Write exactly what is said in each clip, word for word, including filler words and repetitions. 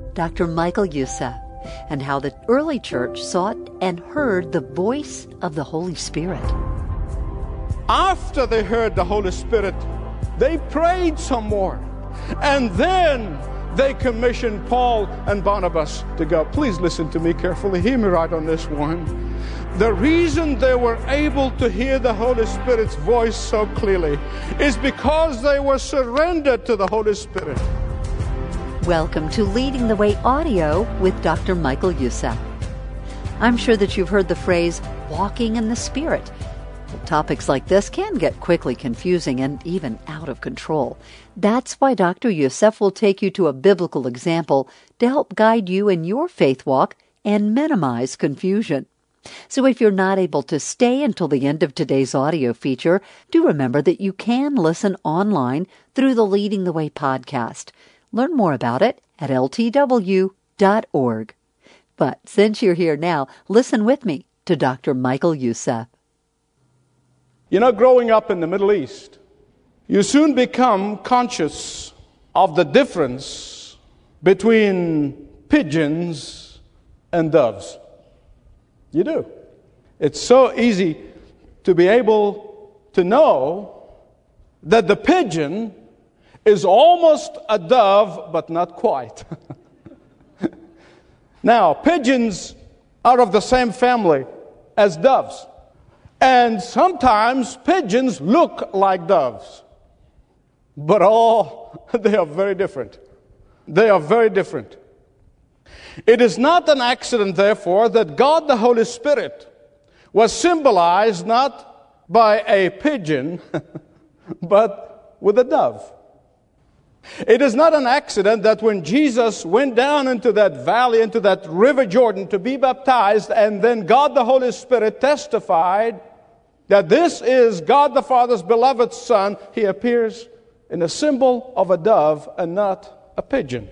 Doctor Michael Youssef, and how the early church sought and heard the voice of the Holy Spirit. After they heard the Holy Spirit, they prayed some more. And then they commissioned Paul and Barnabas to go. Please listen to me carefully. Hear me right on this one. The reason they were able to hear the Holy Spirit's voice so clearly is because they were surrendered to the Holy Spirit. Welcome to Leading the Way Audio with Doctor Michael Youssef. I'm sure that you've heard the phrase, walking in the Spirit. Well, topics like this can get quickly confusing and even out of control. That's why Doctor Youssef will take you to a biblical example to help guide you in your faith walk and minimize confusion. So if you're not able to stay until the end of today's audio feature, do remember that you can listen online through the Leading the Way podcast. Learn more about it at L T W dot org. But since you're here now, listen with me to Doctor Michael Youssef. You know, growing up in the Middle East, you soon become conscious of the difference between pigeons and doves. You do. It's so easy to be able to know that the pigeon is almost a dove, but not quite. Now, pigeons are of the same family as doves. And sometimes pigeons look like doves. But all, they are very different. They are very different. It is not an accident, therefore, that God the Holy Spirit was symbolized not by a pigeon, but with a dove. It is not an accident that when Jesus went down into that valley, into that river Jordan to be baptized, and then God the Holy Spirit testified that this is God the Father's beloved Son, He appears in a symbol of a dove and not a pigeon.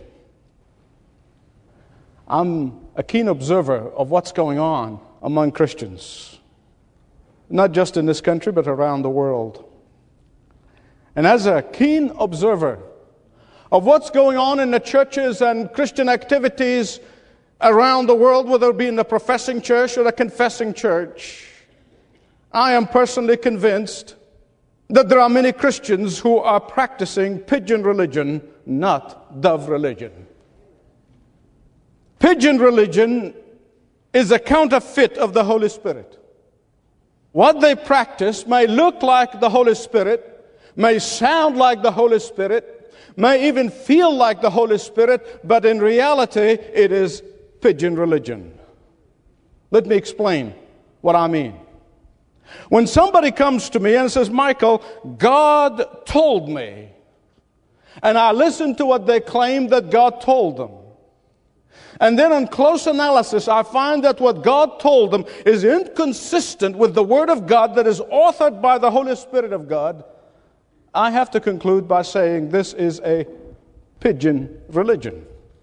I'm a keen observer of what's going on among Christians, not just in this country, but around the world. And as a keen observer of what's going on in the churches and Christian activities around the world, whether it be in the professing church or the confessing church, I am personally convinced that there are many Christians who are practicing pigeon religion, not dove religion. Pigeon religion is a counterfeit of the Holy Spirit. What they practice may look like the Holy Spirit, may sound like the Holy Spirit, may even feel like the Holy Spirit, but in reality, it is pigeon religion. Let me explain what I mean. When somebody comes to me and says, Michael, God told me, and I listen to what they claim that God told them, and then on close analysis, I find that what God told them is inconsistent with the Word of God that is authored by the Holy Spirit of God, I have to conclude by saying this is a pigeon religion.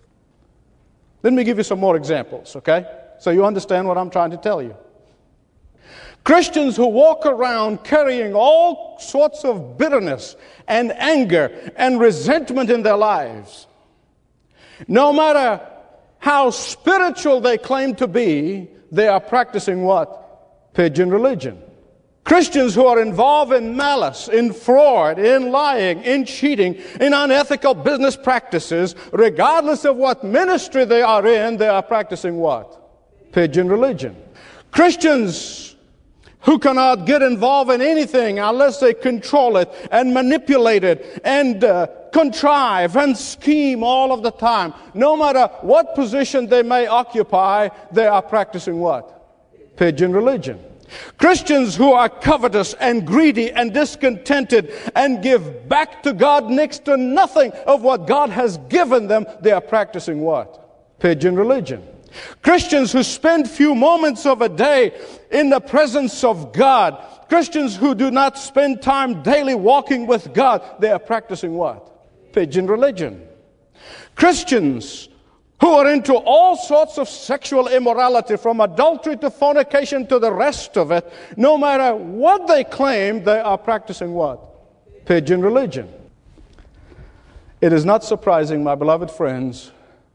Let me give you some more examples, okay? So you understand what I'm trying to tell you. Christians who walk around carrying all sorts of bitterness and anger and resentment in their lives, no matter how spiritual they claim to be, they are practicing what? Pigeon religion. Christians who are involved in malice, in fraud, in lying, in cheating, in unethical business practices, regardless of what ministry they are in, they are practicing what? Pigeon religion. Christians who cannot get involved in anything unless they control it and manipulate it and uh, contrive and scheme all of the time. No matter what position they may occupy, they are practicing what? Pigeon religion. Christians who are covetous and greedy and discontented and give back to God next to nothing of what God has given them, they are practicing what? Pigeon religion. Christians who spend few moments of a day in the presence of God. Christians who do not spend time daily walking with God, they are practicing what? Pigeon religion. Christians who are into all sorts of sexual immorality, from adultery to fornication to the rest of it, no matter what they claim, they are practicing what? Pigeon religion. It is not surprising, my beloved friends,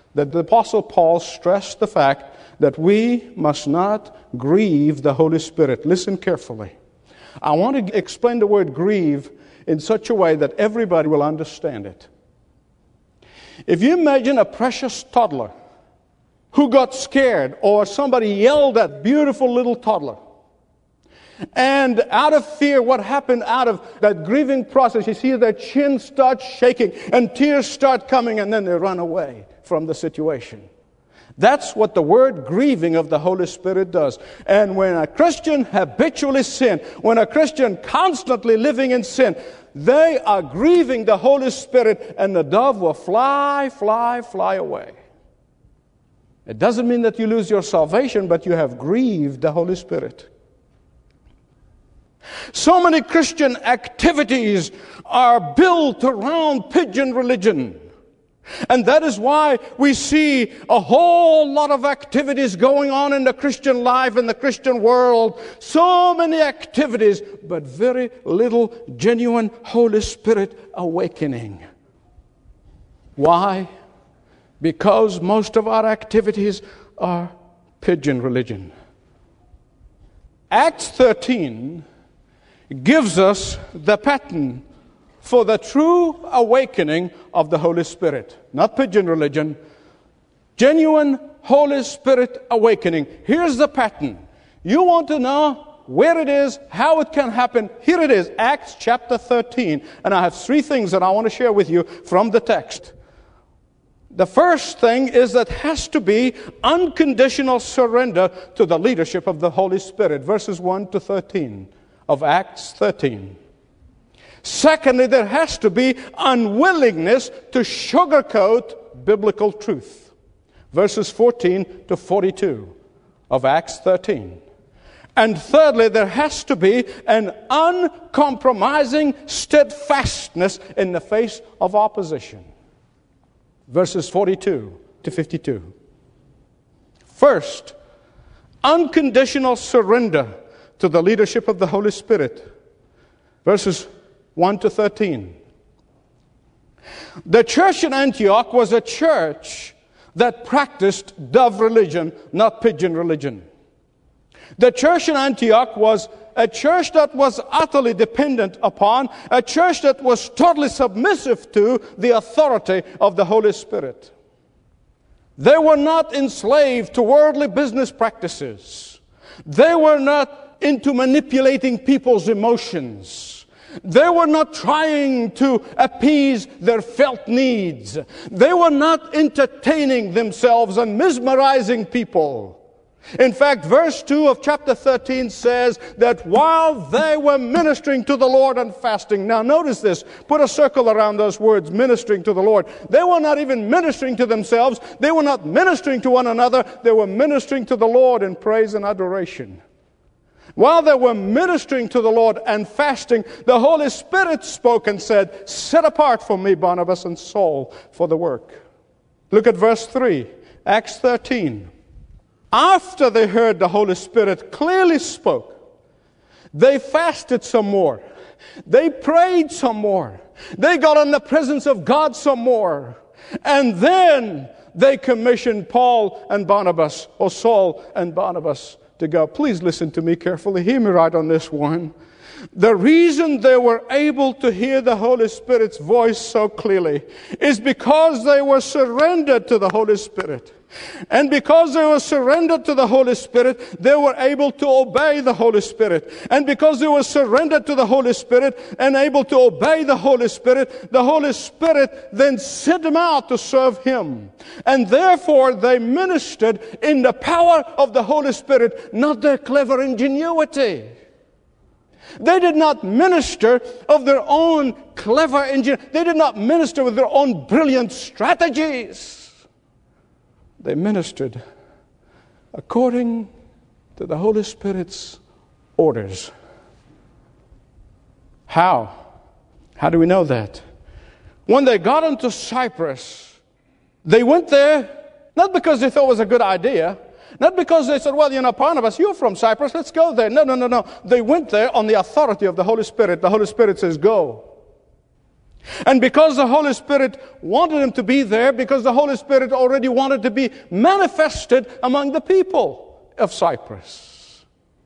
that the Apostle Paul stressed the fact that we must not grieve the Holy Spirit. Listen carefully. I want to explain the word grieve in such a way that everybody will understand it. If you imagine a precious toddler who got scared, or somebody yelled at beautiful little toddler, and out of fear, what happened out of that grieving process? You see their chin start shaking and tears start coming, and then they run away from the situation. That's what the word grieving of the Holy Spirit does. And when a Christian habitually sin, when a Christian constantly living in sin, they are grieving the Holy Spirit, and the dove will fly, fly, fly away. It doesn't mean that you lose your salvation, but you have grieved the Holy Spirit. So many Christian activities are built around pigeon religion. And that is why we see a whole lot of activities going on in the Christian life, in the Christian world. So many activities, but very little genuine Holy Spirit awakening. Why? Because most of our activities are pigeon religion. Acts thirteen gives us the pattern for the true awakening of the Holy Spirit. Not pigeon religion, genuine Holy Spirit awakening. Here's the pattern. You want to know where it is, how it can happen? Here it is, Acts chapter thirteen. And I have three things that I want to share with you from the text. The first thing is that has to be unconditional surrender to the leadership of the Holy Spirit. Verses one to thirteen of Acts thirteen. Secondly, there has to be unwillingness to sugarcoat biblical truth. Verses fourteen to forty-two of Acts thirteen. And thirdly, there has to be an uncompromising steadfastness in the face of opposition. Verses forty-two to fifty-two. First, unconditional surrender to the leadership of the Holy Spirit. Verses one to thirteen. The church in Antioch was a church that practiced dove religion, not pigeon religion. The church in Antioch was a church that was utterly dependent upon, a church that was totally submissive to the authority of the Holy Spirit. They were not enslaved to worldly business practices. They were not into manipulating people's emotions. They were not trying to appease their felt needs. They were not entertaining themselves and mesmerizing people. In fact, verse two of chapter thirteen says that while they were ministering to the Lord and fasting. Now notice this. Put a circle around those words, ministering to the Lord. They were not even ministering to themselves. They were not ministering to one another. They were ministering to the Lord in praise and adoration. While they were ministering to the Lord and fasting, the Holy Spirit spoke and said, "Set apart for me Barnabas and Saul for the work." Look at verse three, Acts thirteen. After they heard the Holy Spirit clearly spoke, they fasted some more. They prayed some more. They got in the presence of God some more. And then they commissioned Paul and Barnabas, or Saul and Barnabas, to go. Please listen to me carefully. Hear me right on this one. The reason they were able to hear the Holy Spirit's voice so clearly is because they were surrendered to the Holy Spirit. And because they were surrendered to the Holy Spirit, they were able to obey the Holy Spirit. And because they were surrendered to the Holy Spirit and able to obey the Holy Spirit, the Holy Spirit then sent them out to serve Him. And therefore they ministered in the power of the Holy Spirit, not their clever ingenuity. They did not minister of their own clever ingenuity. They did not minister with their own brilliant strategies. They ministered according to the Holy Spirit's orders. How? How do we know that? When they got into Cyprus, they went there not because they thought it was a good idea, not because they said, well, you know, Barnabas, you're from Cyprus, let's go there. No, no, no, no. They went there on the authority of the Holy Spirit. The Holy Spirit says, go. And because the Holy Spirit wanted him to be there, because the Holy Spirit already wanted to be manifested among the people of Cyprus.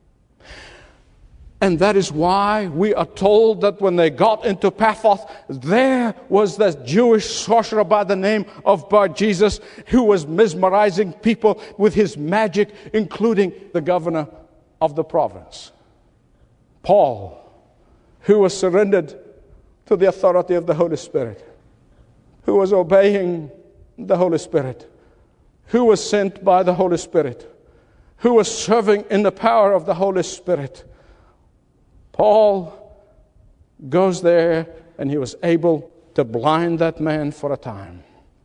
And that is why we are told that when they got into Paphos, there was that Jewish sorcerer by the name of Bar-Jesus who was mesmerizing people with his magic, including the governor of the province. Paul, who was surrendered to the authority of the Holy Spirit, who was obeying the Holy Spirit, who was sent by the Holy Spirit, who was serving in the power of the Holy Spirit. Paul goes there, and he was able to blind that man for a time.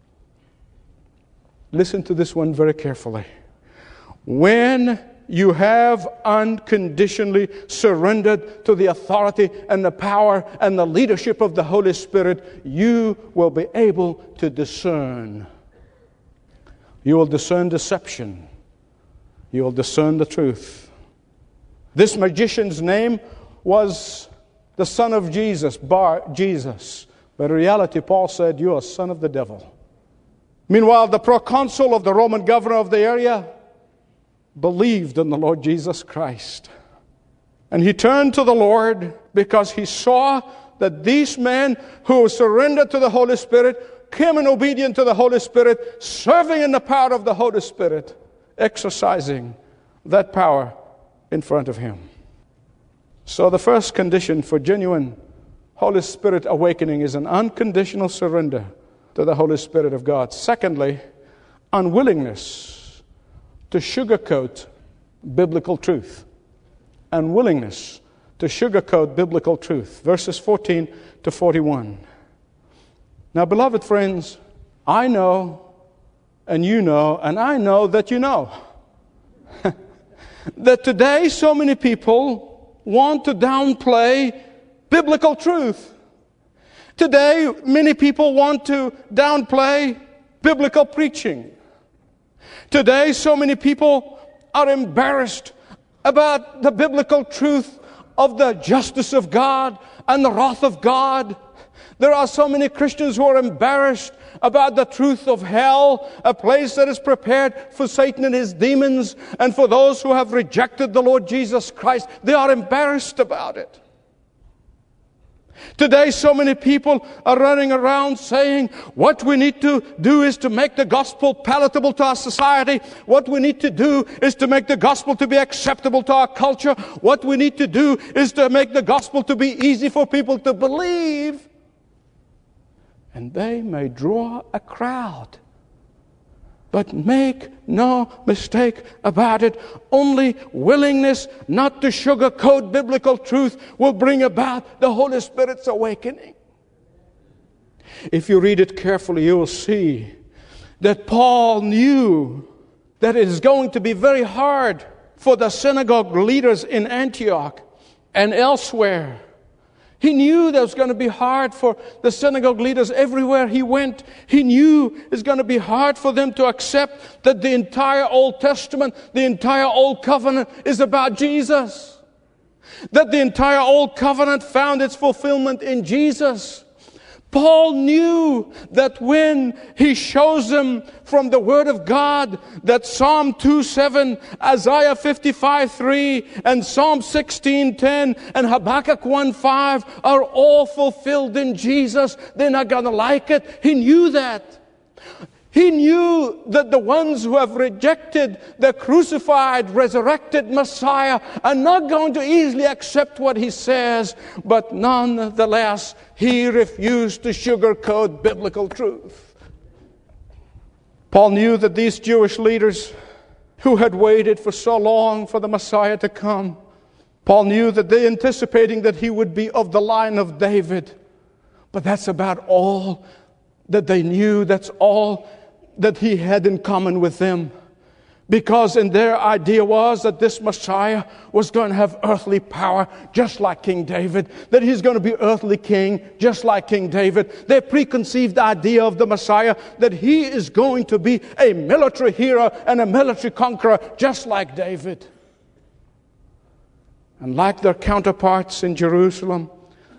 Listen to this one very carefully. When you have unconditionally surrendered to the authority and the power and the leadership of the Holy Spirit, you will be able to discern. You will discern deception. You will discern the truth. This magician's name was the son of Jesus, Bar-Jesus. But in reality, Paul said, you are son of the devil. Meanwhile, the proconsul of the Roman governor of the area believed in the Lord Jesus Christ. And he turned to the Lord because he saw that these men who surrendered to the Holy Spirit came in obedience to the Holy Spirit, serving in the power of the Holy Spirit, exercising that power in front of him. So the first condition for genuine Holy Spirit awakening is an unconditional surrender to the Holy Spirit of God. Secondly, unwillingness to sugarcoat biblical truth. Unwillingness to sugarcoat biblical truth. Verses fourteen to forty-one. Now, beloved friends, I know, and you know, and I know that you know, that today so many people want to downplay biblical truth. Today, many people want to downplay biblical preaching. Today, so many people are embarrassed about the biblical truth of the justice of God and the wrath of God. There are so many Christians who are embarrassed about the truth of hell, a place that is prepared for Satan and his demons, and for those who have rejected the Lord Jesus Christ. They are embarrassed about it. Today, so many people are running around saying, what we need to do is to make the gospel palatable to our society. What we need to do is to make the gospel to be acceptable to our culture. What we need to do is to make the gospel to be easy for people to believe. And they may draw a crowd. But make no mistake about it, only willingness not to sugarcoat biblical truth will bring about the Holy Spirit's awakening. If you read it carefully, you will see that Paul knew that it is going to be very hard for the synagogue leaders in Antioch and elsewhere. He knew that it was going to be hard for the synagogue leaders everywhere he went. He knew it was going to be hard for them to accept that the entire Old Testament, the entire Old Covenant is about Jesus. That the entire Old Covenant found its fulfillment in Jesus. Paul knew that when he shows them from the Word of God that Psalm two seven, Isaiah fifty-five three, and Psalm sixteen ten, and Habakkuk one five are all fulfilled in Jesus, they're not going to like it. He knew that. He knew that the ones who have rejected the crucified, resurrected Messiah are not going to easily accept what he says, but nonetheless, he refused to sugarcoat biblical truth. Paul knew that these Jewish leaders who had waited for so long for the Messiah to come, Paul knew that they anticipating that he would be of the line of David. But that's about all that they knew. That's all that he had in common with them. Because in their idea was that this Messiah was going to have earthly power just like King David. That he's going to be earthly king just like King David. Their preconceived idea of the Messiah that he is going to be a military hero and a military conqueror just like David. And like their counterparts in Jerusalem,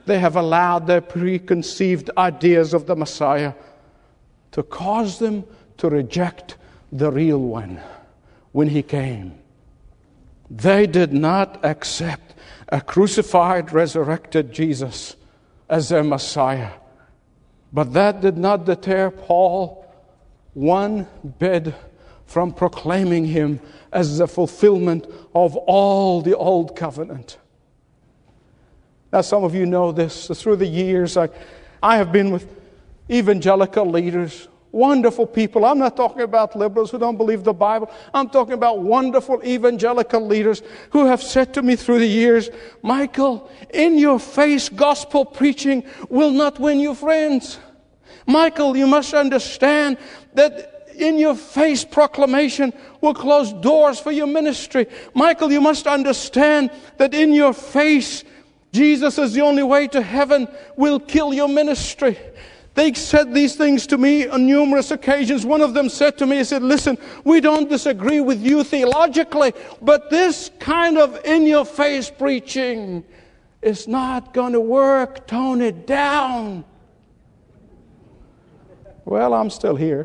they have allowed their preconceived ideas of the Messiah to cause them to reject the real one when he came. They did not accept a crucified, resurrected Jesus as their Messiah. But that did not deter Paul one bit from proclaiming him as the fulfillment of all the old covenant. Now, some of you know this. Through the years, I, I have been with evangelical leaders, wonderful people. I'm not talking about liberals who don't believe the Bible. I'm talking about wonderful evangelical leaders who have said to me through the years, Michael, in-your-face gospel preaching will not win you friends. Michael, you must understand that in-your-face proclamation will close doors for your ministry. Michael, you must understand that in-your-face Jesus is the only way to heaven will kill your ministry. They said these things to me on numerous occasions. One of them said to me, he said, listen, we don't disagree with you theologically, but this kind of in-your-face preaching is not going to work. Tone it down. Well, I'm still here.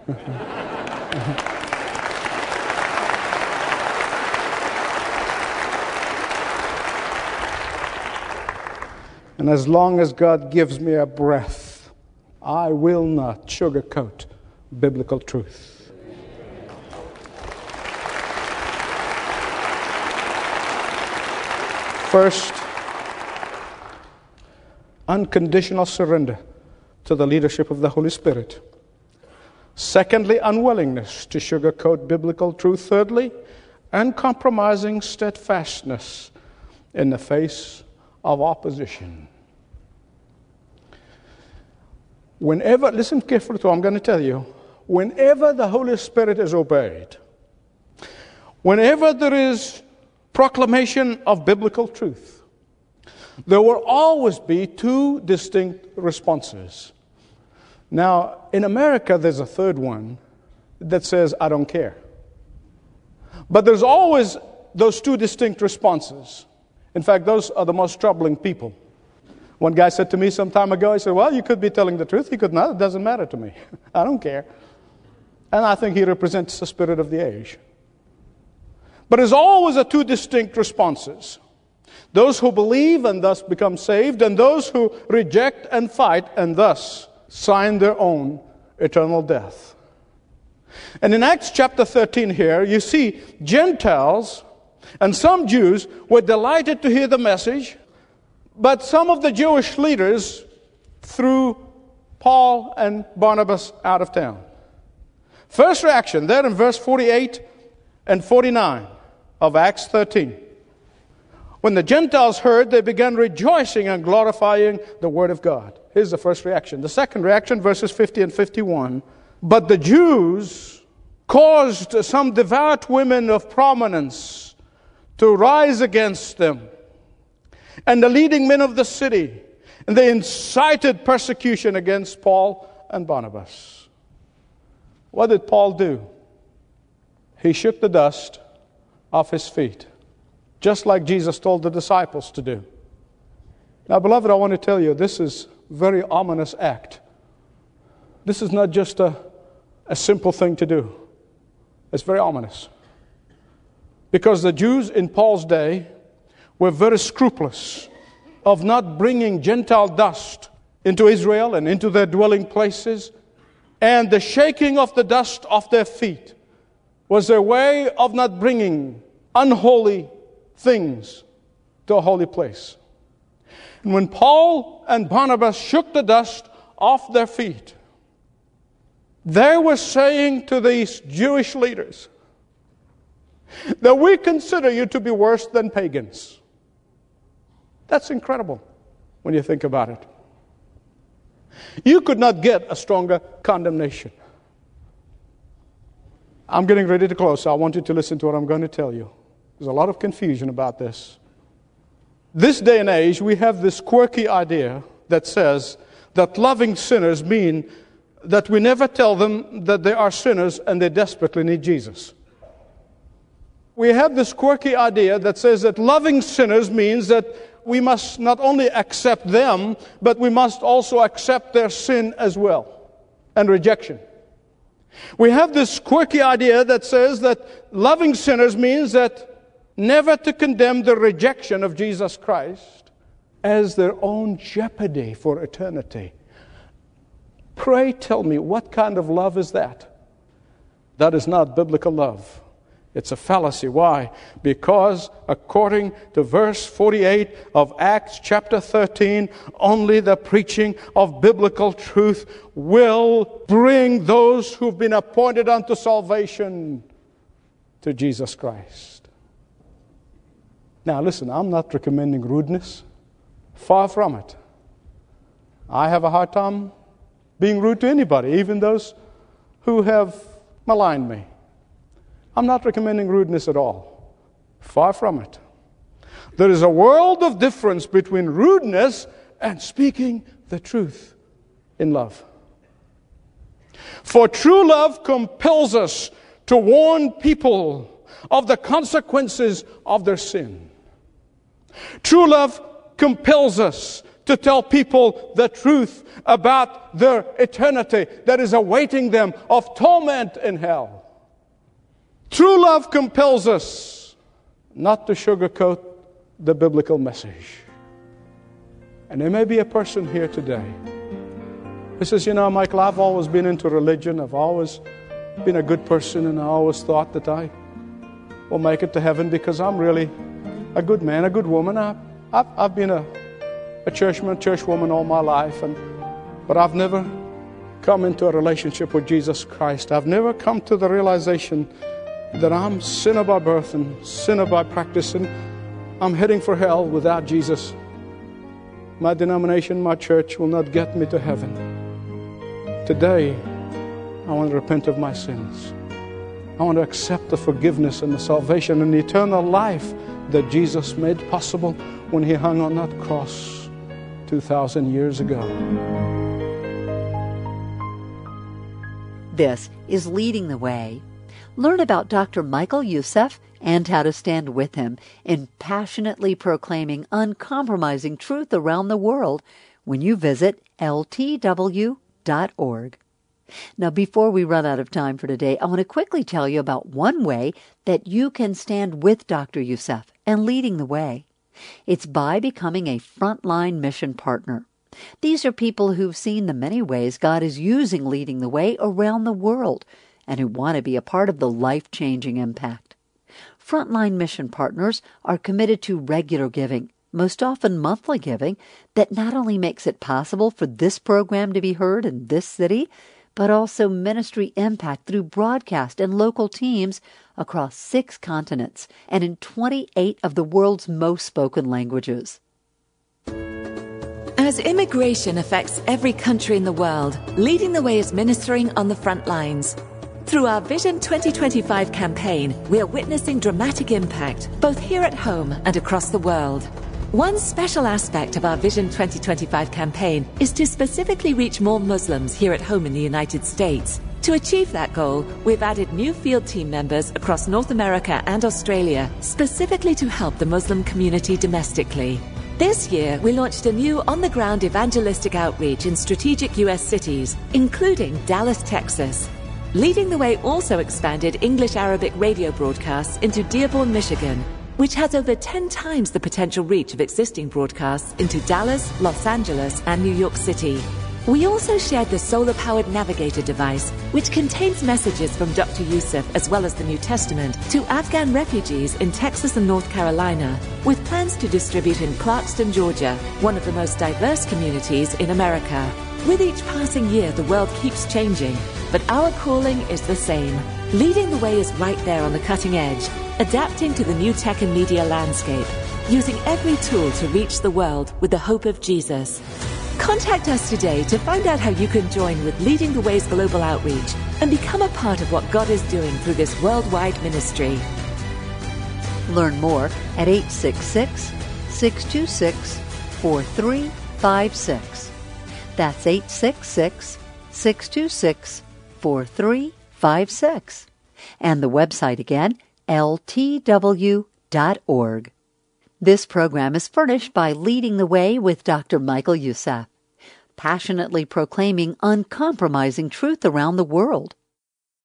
And as long as God gives me a breath, I will not sugarcoat biblical truth. First, unconditional surrender to the leadership of the Holy Spirit. Secondly, unwillingness to sugarcoat biblical truth. Thirdly, uncompromising steadfastness in the face of opposition. Whenever, listen carefully to what I'm going to tell you, whenever the Holy Spirit is obeyed, whenever there is proclamation of biblical truth, there will always be two distinct responses. Now, in America, there's a third one that says, I don't care. But there's always those two distinct responses. In fact, those are the most troubling people. One guy said to me some time ago, he said, well, you could be telling the truth. He could not. It doesn't matter to me. I don't care. And I think he represents the spirit of the age. But there's always a two distinct responses. Those who believe and thus become saved, and those who reject and fight and thus sign their own eternal death. And in Acts chapter thirteen here, you see Gentiles and some Jews were delighted to hear the message, but some of the Jewish leaders threw Paul and Barnabas out of town. First reaction there in verse forty-eight and forty-nine of Acts thirteen. When the Gentiles heard, they began rejoicing and glorifying the word of God. Here's the first reaction. The second reaction, verses fifty and fifty-one. But the Jews caused some devout women of prominence to rise against them, and the leading men of the city, and they incited persecution against Paul and Barnabas. What did Paul do? He shook the dust off his feet, just like Jesus told the disciples to do. Now, beloved, I want to tell you, this is a very ominous act. This is not just a, a simple thing to do. It's very ominous. Because the Jews in Paul's day were very scrupulous of not bringing Gentile dust into Israel and into their dwelling places. And the shaking of the dust off their feet was their way of not bringing unholy things to a holy place. And when Paul and Barnabas shook the dust off their feet, they were saying to these Jewish leaders that we consider you to be worse than pagans. That's incredible when you think about it. You could not get a stronger condemnation. I'm getting ready to close, so I want you to listen to what I'm going to tell you. There's a lot of confusion about this. This day and age, we have this quirky idea that says that loving sinners mean that we never tell them that they are sinners and they desperately need Jesus. We have this quirky idea that says that loving sinners means that we must not only accept them, but we must also accept their sin as well, and rejection. We have this quirky idea that says that loving sinners means that never to condemn the rejection of Jesus Christ as their own jeopardy for eternity. Pray tell me, what kind of love is that? That is not biblical love. It's a fallacy. Why? Because according to verse forty-eight of Acts chapter thirteen, only the preaching of biblical truth will bring those who've been appointed unto salvation to Jesus Christ. Now listen, I'm not recommending rudeness. Far from it. I have a hard time being rude to anybody, even those who have maligned me. I'm not recommending rudeness at all. Far from it. There is a world of difference between rudeness and speaking the truth in love. For true love compels us to warn people of the consequences of their sin. True love compels us to tell people the truth about their eternity that is awaiting them of torment in hell. True love compels us not to sugarcoat the biblical message. And there may be a person here today who says, you know, Michael, I've always been into religion. I've always been a good person, and I always thought that I will make it to heaven because I'm really a good man, a good woman. I, I've, I've been a, a churchman, churchwoman all my life, and but I've never come into a relationship with Jesus Christ. I've never come to the realization that I'm sinner by birth and sinner by practice, and I'm heading for hell without Jesus. My denomination, my church will not get me to heaven. Today, I want to repent of my sins. I want to accept the forgiveness and the salvation and the eternal life that Jesus made possible when He hung on that cross two thousand years ago. This is Leading the Way. Learn about Doctor Michael Youssef and how to stand with him in passionately proclaiming uncompromising truth around the world when you visit L T W dot org. Now, before we run out of time for today, I want to quickly tell you about one way that you can stand with Doctor Youssef and Leading the Way. It's by becoming a frontline mission partner. These are people who've seen the many ways God is using Leading the Way around the world, and who want to be a part of the life-changing impact. Frontline mission partners are committed to regular giving, most often monthly giving, that not only makes it possible for this program to be heard in this city, but also ministry impact through broadcast and local teams across six continents and in twenty-eight of the world's most spoken languages. As immigration affects every country in the world, Leading the Way is ministering on the front lines. Through our Vision twenty twenty-five campaign, we are witnessing dramatic impact, both here at home and across the world. One special aspect of our Vision twenty twenty-five campaign is to specifically reach more Muslims here at home in the United States. To achieve that goal, we've added new field team members across North America and Australia, specifically to help the Muslim community domestically. This year, we launched a new on-the-ground evangelistic outreach in strategic U S cities, including Dallas, Texas. Leading the Way also expanded English-Arabic radio broadcasts into Dearborn, Michigan, which has over ten times the potential reach of existing broadcasts into Dallas, Los Angeles, and New York City. We also shared the solar-powered Navigator device, which contains messages from Doctor Youssef as well as the New Testament to Afghan refugees in Texas and North Carolina, with plans to distribute in Clarkston, Georgia, one of the most diverse communities in America. With each passing year, the world keeps changing, but our calling is the same. Leading the Way is right there on the cutting edge, adapting to the new tech and media landscape, using every tool to reach the world with the hope of Jesus. Contact us today to find out how you can join with Leading the Way's global outreach and become a part of what God is doing through this worldwide ministry. Learn more at eight six six, six two six, four three five six. That's eight six six, six two six, four three five six. And the website again, L T W dot org. This program is furnished by Leading the Way with Doctor Michael Youssef, passionately proclaiming uncompromising truth around the world.